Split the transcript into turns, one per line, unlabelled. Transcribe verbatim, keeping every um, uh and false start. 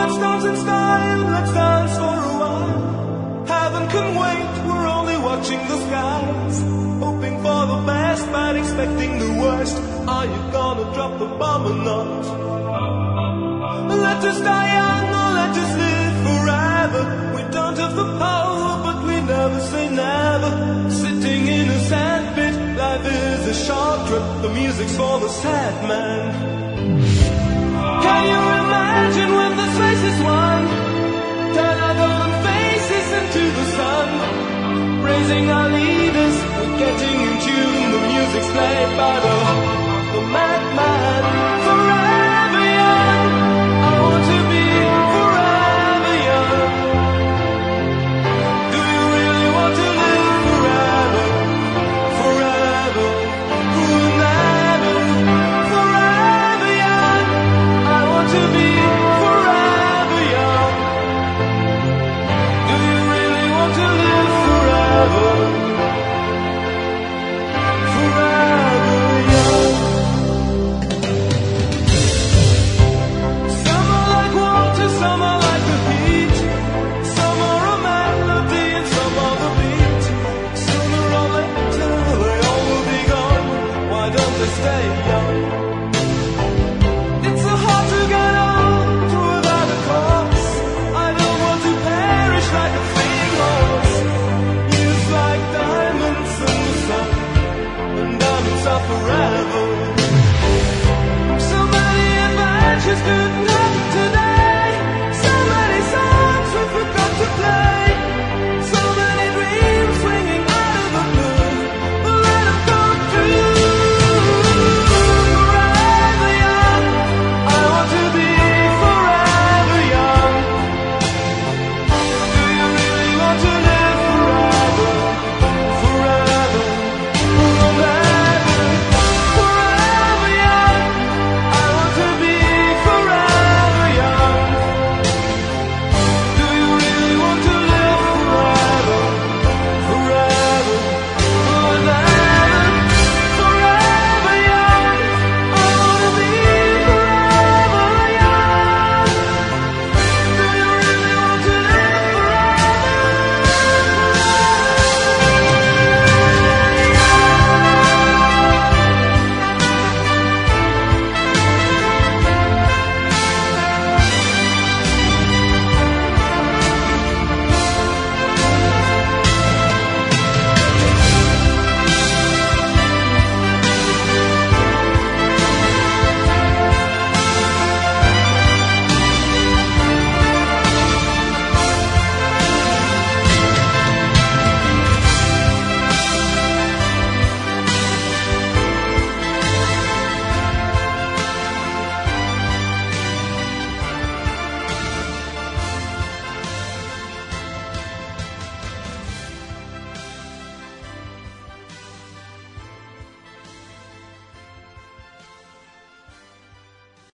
let's dance in style, let's dance for a while. Heaven can wait, we're only watching the skies. Hoping for the best, but expecting the worst. Are you gonna drop the bomb or not? Let us die young or let us live forever. We don't have the power, but we never say never. Sitting in a sandpit, life is a short trip. The music's for the sad man. Can you imagine when the